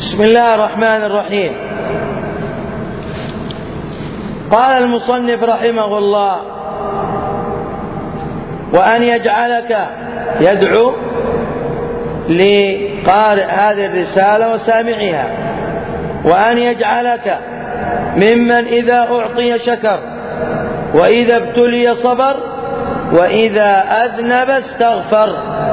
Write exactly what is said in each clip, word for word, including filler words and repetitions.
بسم الله الرحمن الرحيم. قال المصنف رحمه الله: وأن يجعلك، يدعو لقارئ هذه الرسالة وسامعها، وأن يجعلك ممن إذا أعطي شكر، وإذا ابتلي صبر، وإذا أذنب استغفر.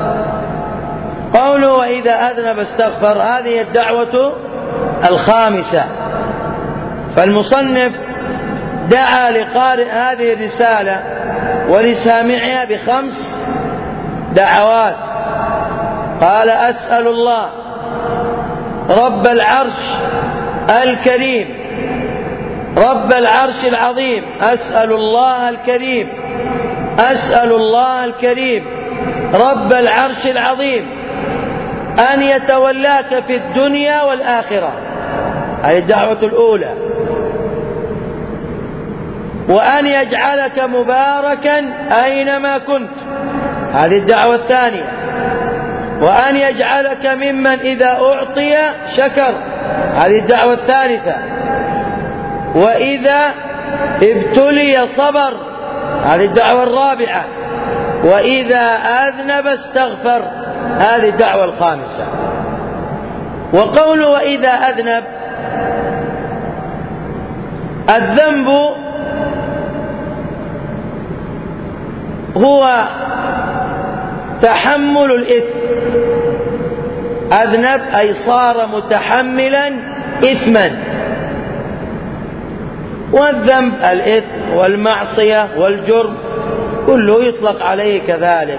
قوله وإذا أذنب استغفر هذه الدعوة الخامسة. فالمصنف دعا لقارئ هذه الرسالة ولسامعها بخمس دعوات. قال: أسأل الله رب العرش الكريم، رب العرش العظيم، أسأل الله الكريم، أسأل الله الكريم رب العرش العظيم أن يتولاك في الدنيا والآخرة. هذه الدعوة الأولى. وأن يجعلك مباركا أينما كنت، هذه الدعوة الثانية. وأن يجعلك ممن إذا أعطي شكر، هذه الدعوة الثالثة. وإذا ابتلي صبر، هذه الدعوة الرابعة. وإذا أذنب استغفر، هذه الدعوة الخامسة. وقوله وإذا أذنب، الذنب هو تحمل الإثم. أذنب أي صار متحملا إثما. والذنب الإثم والمعصية والجرم كله يطلق عليه كذلك.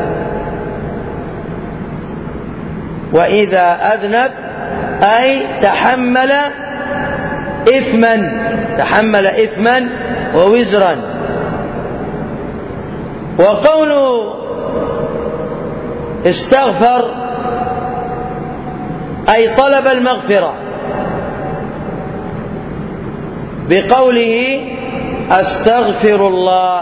وإذا أذنب أي تحمل إثما، تحمل إثما ووزرا. وقوله استغفر أي طلب المغفرة، بقوله أستغفر الله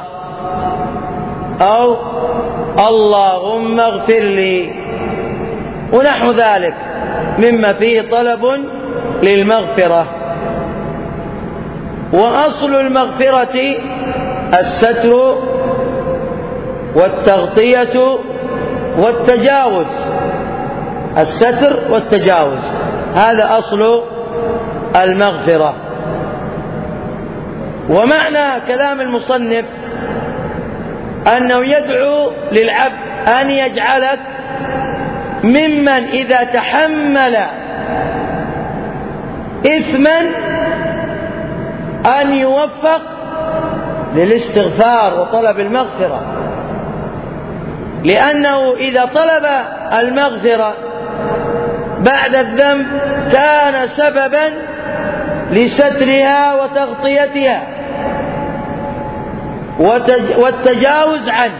أو اللهم اغفر لي ونحو ذلك مما فيه طلب للمغفرة. وأصل المغفرة الستر والتغطية والتجاوز، الستر والتجاوز، هذا أصل المغفرة. ومعنى كلام المصنف أنه يدعو للعبد أن يجعلك ممن إذا تحمل إثما أن يوفق للاستغفار وطلب المغفرة، لأنه إذا طلب المغفرة بعد الذنب كان سببا لسترها وتغطيتها والتجاوز عنه.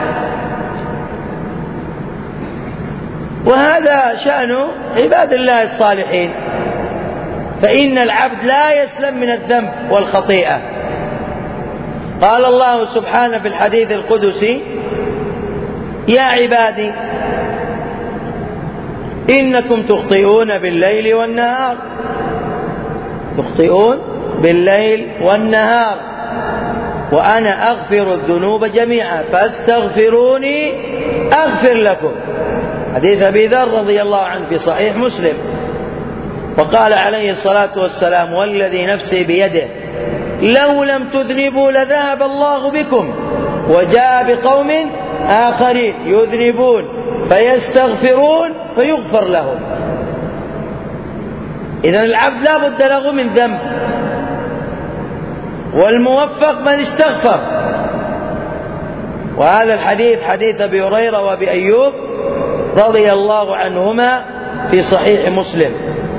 وهذا شأن عباد الله الصالحين، فإن العبد لا يسلم من الذنب والخطيئة. قال الله سبحانه في الحديث القدسي: يا عبادي إنكم تخطئون بالليل والنهار، تخطئون بالليل والنهار وأنا أغفر الذنوب جميعا فاستغفروني أغفر لكم. حديث أبي ذر رضي الله عنه في صحيح مسلم. وقال عليه الصلاة والسلام: والذي نفسي بيده لو لم تذنبوا لذهب الله بكم وجاء بقوم آخرين يذنبون فيستغفرون فيغفر لهم. إذن العبد لا بد له من ذنب، والموفق من استغفر. وهذا الحديث حديث أبي هريرة وأبي أيوب رضي الله عنهما في صحيح مسلم.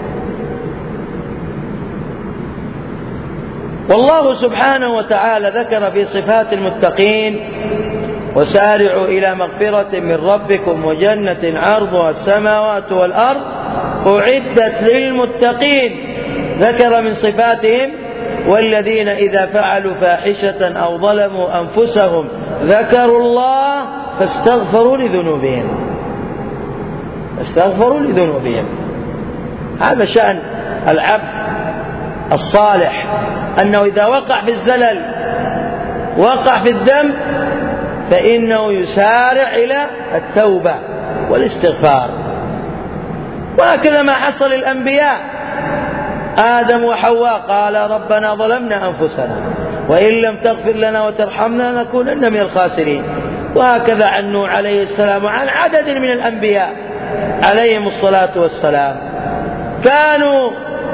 والله سبحانه وتعالى ذكر في صفات المتقين: وسارعوا إلى مغفرة من ربكم وجنة عرضها السماوات والأرض أعدت للمتقين. ذكر من صفاتهم: والذين إذا فعلوا فاحشة أو ظلموا أنفسهم ذكروا الله فاستغفروا لذنوبهم، استغفروا لذنوبهم. هذا شأن العبد الصالح، أنه إذا وقع في الزلل وقع في الذنب فإنه يسارع إلى التوبة والاستغفار. وهكذا ما حصل للأنبياء، آدم وحواء قال ربنا ظلمنا أنفسنا وإن لم تغفر لنا وترحمنا لنكونن من الخاسرين. وهكذا عن نوح عليه السلام وعن عدد من الأنبياء عليهم الصلاة والسلام، كانوا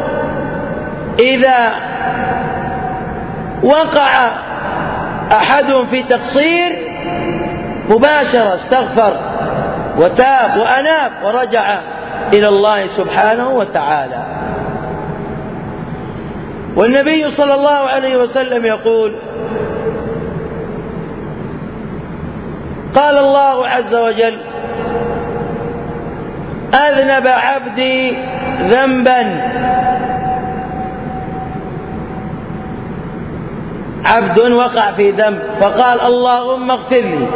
إذا وقع أحدهم في تقصير مباشرة استغفر وتاب وأناب ورجع إلى الله سبحانه وتعالى. والنبي صلى الله عليه وسلم يقول: قال الله عز وجل: أذنب عبدي ذنبا. عبد وقع في ذنب فقال اللهم اغفر لي،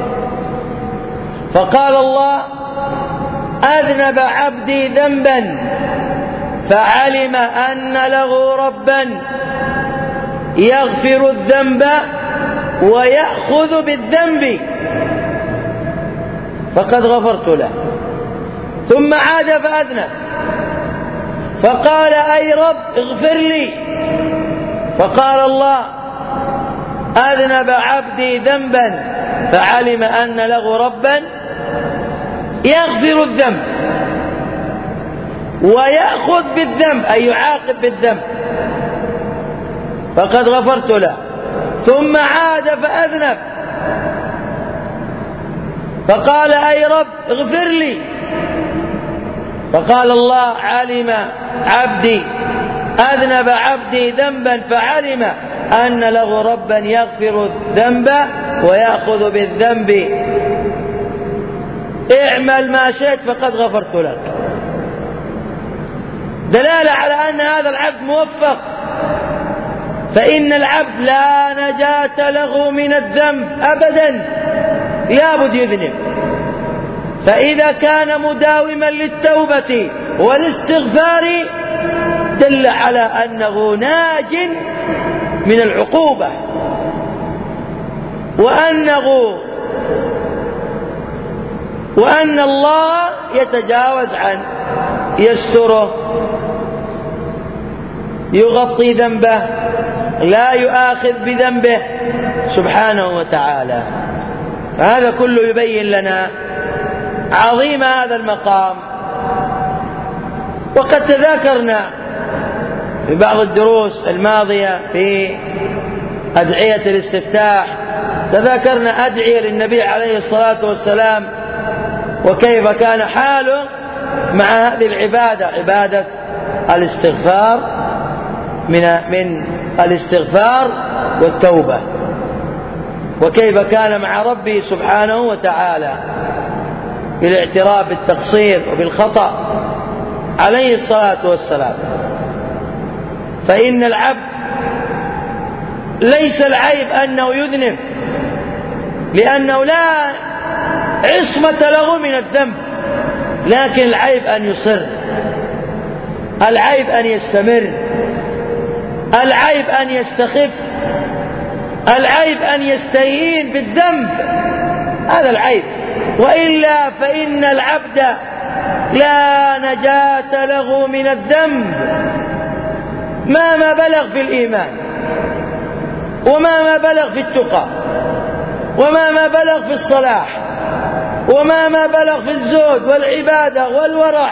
فقال الله: أذنب عبدي ذنبا، فعلم أن له ربا يغفر الذنب ويأخذ بالذنب فقد غفرت له. ثم عاد فأذنب فقال: أي رب اغفر لي، فقال الله: أذنب عبدي ذنبا، فعلم أن له ربا يغفر الذنب ويأخذ بالذنب، أي يعاقب بالذنب، فقد غفرت له. ثم عاد فأذنب فقال: أي رب اغفر لي، فقال الله: علم عبدي أذنب عبدي ذنبا، فعلم أن له ربا يغفر الذنب ويأخذ بالذنب، اعمل ما شئت فقد غفرت لك. دلالة على أن هذا العبد موفق، فإن العبد لا نجاة له من الذنب أبدا، لابد يذنب. فإذا كان مداوما للتوبة والاستغفار دل على أنه ناج من العقوبة، وأنه وأن الله يتجاوز عنه، يستره، يغطي ذنبه، لا يؤاخذ بذنبه سبحانه وتعالى. هذا كله يبين لنا عظيم هذا المقام. وقد تذاكرنا في بعض الدروس الماضية في أدعية الاستفتاح، تذاكرنا أدعية للنبي عليه الصلاة والسلام وكيف كان حاله مع هذه العبادة، عبادة الاستغفار من من الاستغفار والتوبة، وكيف كان مع ربه سبحانه وتعالى بالاعتراف بالتقصير وبالخطأ عليه الصلاة والسلام. فإن العبد ليس العيب أنه يذنب، لأنه لا عصمة له من الذنب، لكن العيب أن يصر، العيب أن يستمر، العيب أن يستخف، العيب أن يستهين بالذنب، هذا العيب. وإلا فإن العبد لا نجاة له من الذنب ما ما بلغ في الإيمان، وما ما بلغ في التقى، وما ما بلغ في الصلاح، وما ما بلغ في الزهد والعبادة والورع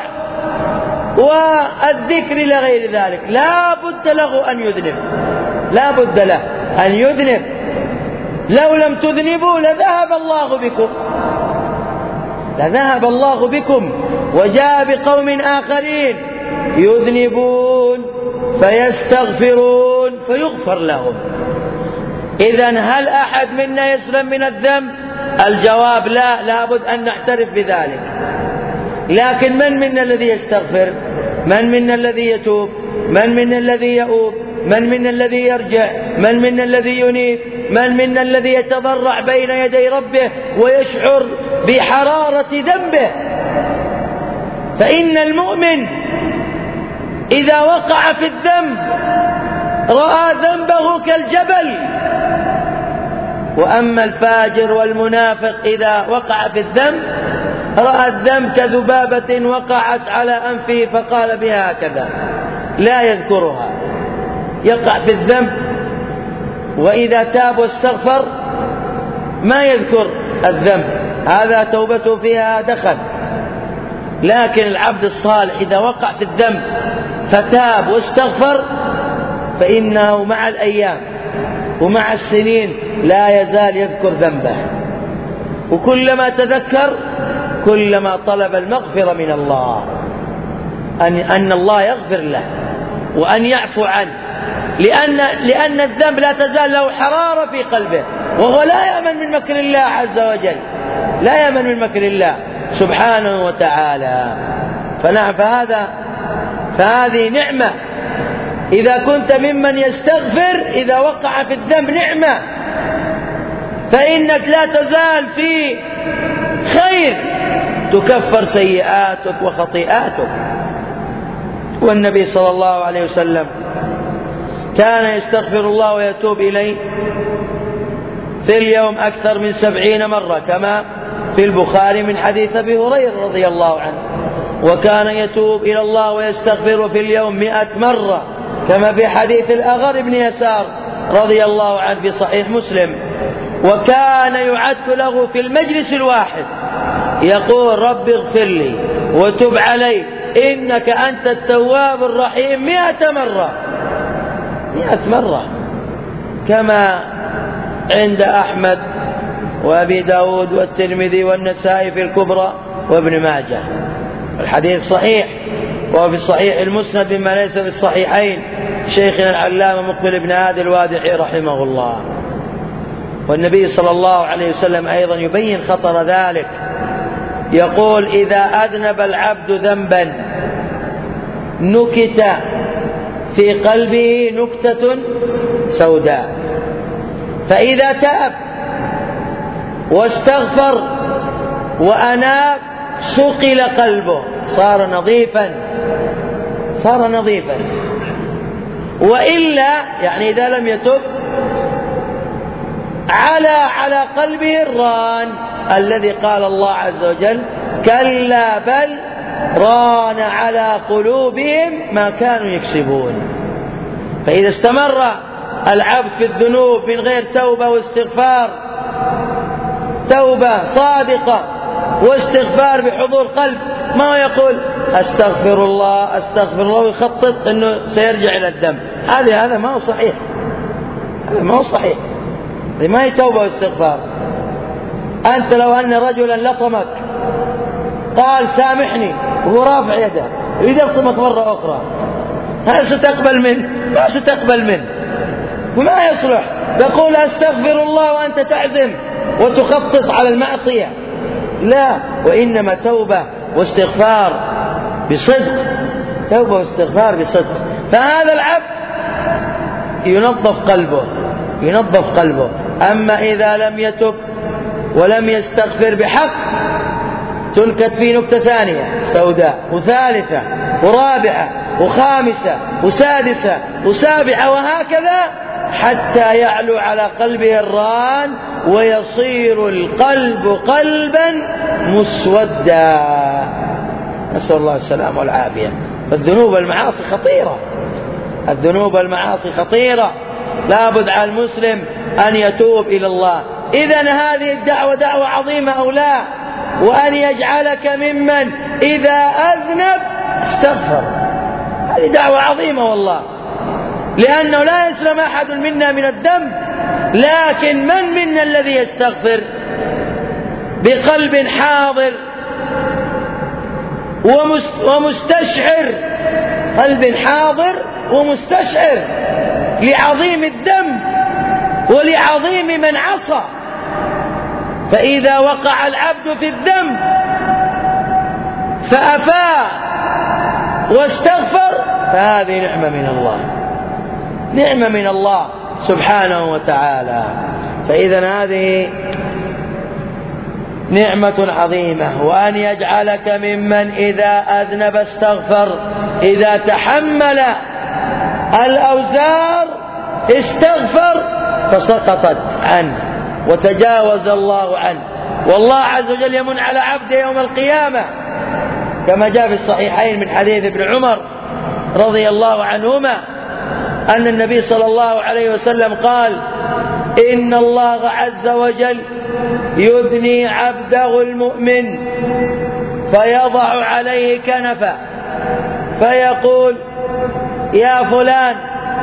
والذكر إلى غير ذلك. لا بد له أن يذنب، لا بد له أن يذنب. لو لم تذنبوا لذهب الله بكم، لذهب الله بكم وجاء بقوم آخرين يذنبون فيستغفرون فيغفر لهم. إذن هل أحد منا يسلم من الذنب؟ الجواب لا، لابد أن نعترف بذلك. لكن من منا الذي يستغفر؟ من منا الذي يتوب؟ من منا الذي يؤوب؟ من منا الذي يرجع؟ من منا الذي ينيب؟ من منا الذي يتضرع بين يدي ربه ويشعر بحرارة ذنبه؟ فإن المؤمن إذا وقع في الذنب رأى ذنبه كالجبل. وأما الفاجر والمنافق إذا وقع في الذنب رأى الذنب كذبابة وقعت على أنفه فقال بها هكذا، لا يذكرها، يقع في الذنب وإذا تاب واستغفر ما يذكر الذنب، هذا توبته فيها دخل. لكن العبد الصالح إذا وقع في الذنب فتاب واستغفر فإنه مع الأيام ومع السنين لا يزال يذكر ذنبه، وكلما تذكر كلما طلب المغفرة من الله، أن, أن الله يغفر له وأن يعفو عنه، لأن, لأن الذنب لا تزال له حرارة في قلبه، وهو لا يأمن من مكر الله عز وجل، لا يأمن من مكر الله سبحانه وتعالى. فنعم فهذا فهذه نعمة إذا كنت ممن يستغفر إذا وقع في الذنب، نعمة، فإنك لا تزال في خير تكفر سيئاتك وخطيئاتك. والنبي صلى الله عليه وسلم كان يستغفر الله ويتوب إليه في اليوم أكثر من سبعين مرة كما في البخاري من حديث أبي هريرة رضي الله عنه، وكان يتوب إلى الله ويستغفر في اليوم مئة مرة كما في حديث الأغر بن يسار رضي الله عنه في صحيح مسلم. وكان يعد له في المجلس الواحد يقول رب اغفر لي وتب علي إنك أنت التواب الرحيم مئة مرة، مئة مرة كما عند أحمد وأبي داود والترمذي والنسائي في الكبرى وابن ماجه. الحديث صحيح، وفي الصحيح المسند مما ليس في الصحيحين شيخنا العلامة مقبل بن هادي الوادعي رحمه الله. والنبي صلى الله عليه وسلم أيضا يبين خطر ذلك، يقول إذا أذنب العبد ذنبا نكت في قلبه نكتة سوداء، فإذا تاب واستغفر وأناب صقل قلبه صار نظيفا، صار نظيفا. وإلا يعني إذا لم يتب على على قلبه الران الذي قال الله عز وجل كلا بل ران على قلوبهم ما كانوا يكسبون. فإذا استمر العبد في الذنوب من غير توبة واستغفار، توبة صادقة واستغفار بحضور قلب، ما هو يقول أستغفر الله أستغفر الله ويخطط أنه سيرجع إلى الذنب، هذا هذا ما هو صحيح، هذا ما هو صحيح، هذه ما هي توبة واستغفار. أنت لو أن رجلا لطمك قال سامحني وهو رافع يده يريد يلطمك مرة أخرى، هل ستقبل منه؟ ما ستقبل منه وما يصلح. تقول أستغفر الله وأنت تعزم وتخطط على المعصية، لا، وإنما توبة واستغفار بصدق، توبة واستغفار بصدق. فهذا العبد ينظف قلبه، ينظف قلبه. أما إذا لم يتب ولم يستغفر بحق تنكت فيه نكتة ثانية سوداء وثالثة ورابعة وخامسة وسادسة وسابعة وهكذا حتى يعلو على قلبه الران ويصير القلب قلبا مسودا، نسأل الله السلامة والعافية. فالذنوب والمعاصي خطيرة، الذنوب والمعاصي خطيرة، لا بد على المسلم أن يتوب إلى الله. إذن هذه الدعوة دعوة عظيمة أو لا؟ وأن يجعلك ممن إذا أذنب استغفر، هذه دعوة عظيمة والله، لأنه لا يسلم أحد منا من الذنب، لكن من منا الذي يستغفر بقلب حاضر ومستشعر، قلب حاضر ومستشعر لعظيم الذنب ولعظيم من عصى. فإذا وقع العبد في الذنب فأفاء واستغفر فهذه نعمة من الله، نعمة من الله سبحانه وتعالى. فإذا هذه نعمة عظيمة، وأن يجعلك ممن إذا أذنب استغفر إذا تحمل الأوزار استغفر فسقطت عنه وتجاوز الله عنه. والله عز وجل يمن على عبده يوم القيامة كما جاء في الصحيحين من حديث ابن عمر رضي الله عنهما أن النبي صلى الله عليه وسلم قال: إن الله عز وجل يثني عبده المؤمن فيضع عليه كنفا فيقول: يا فلان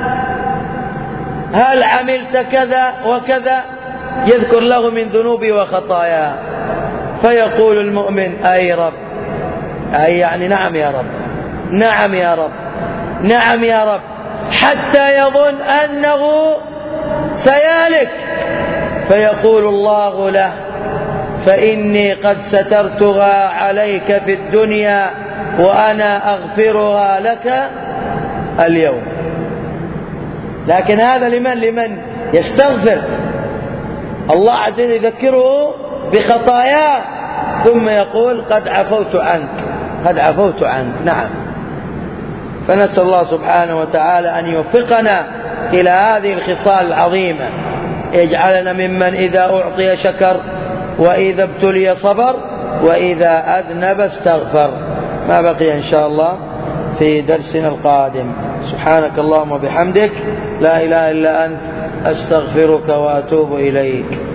هل عملت كذا وكذا؟ يذكر له من ذنوبه وخطاياه، فيقول المؤمن: أي رب، أي يعني نعم يا رب، نعم يا رب، نعم يا رب، حتى يظن أنه سيالك، فيقول الله له: فإني قد سترتها عليك في الدنيا وأنا أغفرها لك اليوم. لكن هذا لمن لمن يستغفر. الله عز وجل يذكره بخطاياه ثم يقول: قد عفوت عنك، قد عفوت عنك. نعم. فنسأل الله سبحانه وتعالى أن يوفقنا إلى هذه الخصال العظيمة، يجعلنا ممن إذا أعطي شكر، وإذا ابتلي صبر، وإذا أذنب استغفر. ما بقي إن شاء الله في درسنا القادم. سبحانك اللهم وبحمدك، لا إله إلا أنت، أستغفرك وأتوب إليك.